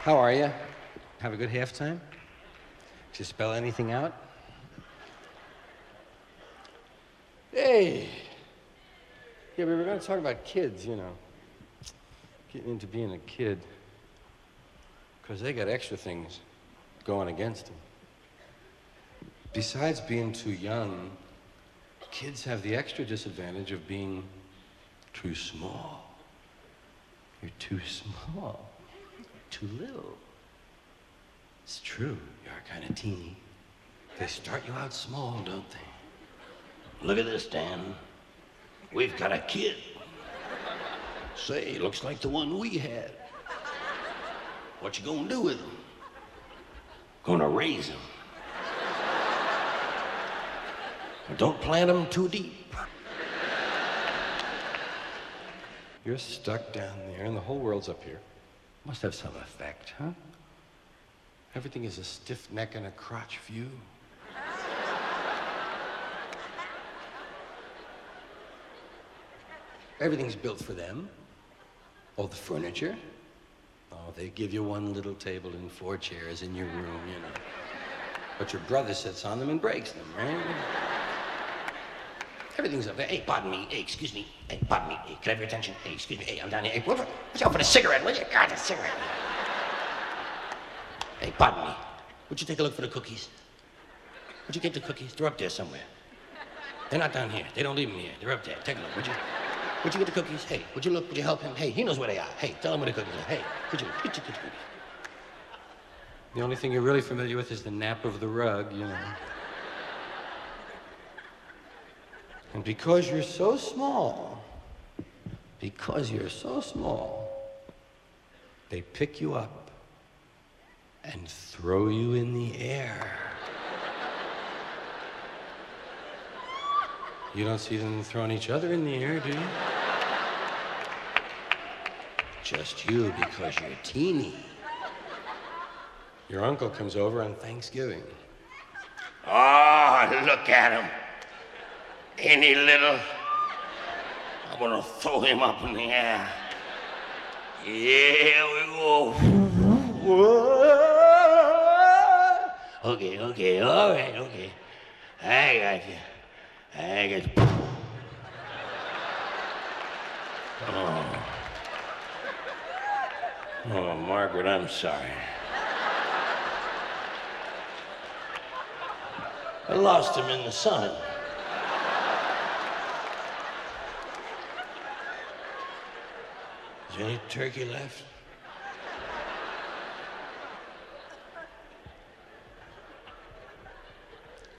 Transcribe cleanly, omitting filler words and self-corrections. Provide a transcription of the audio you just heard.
How are you? Have a good halftime? Did you spell anything out? Hey! Yeah, we were going to talk about kids, you know. Getting into being a kid. Because they got extra things going against them. Besides being too young, kids have the extra disadvantage of being too small. You're too small. Too little. It's true, you're kind of teeny. They start you out small, don't they? Look at this, Dan. We've got a kid. Say, looks like the one we had. What you gonna do with him? Gonna raise him. Don't plant him too deep. You're stuck down there and the whole world's up here. Must have some effect, huh? Everything is a stiff neck and a crotch view. Everything's built for them. All the furniture. Oh, they give you one little table and 4 chairs in your room, you know. But your brother sits on them and breaks them, right? Everything's up there. Hey, pardon me. Hey, excuse me. Hey, pardon me. Hey, can I have your attention? Hey, excuse me. Hey, I'm down here. Hey, watch out for the cigarette, will you? God, the cigarette. Hey, pardon me. Would you take a look for the cookies? Would you get the cookies? They're up there somewhere. They're not down here. They don't leave them here. They're up there. Take a look, would you? Would you get the cookies? Hey, would you look? Would you help him? Hey, he knows where they are. Hey, tell him where the cookies are. Hey, could you get the cookies? The only thing you're really familiar with is the nap of the rug, you know. And because you're so small, they pick you up and throw you in the air. You don't see them throwing each other in the air, do you? Just you, because you're teeny. Your uncle comes over on Thanksgiving. Oh, look at him. Ain't he little? I'm gonna throw him up in the air. Here we go. Okay, all right, okay. I got you. Oh, Margaret, I'm sorry. I lost him in the sun. Is there any turkey left?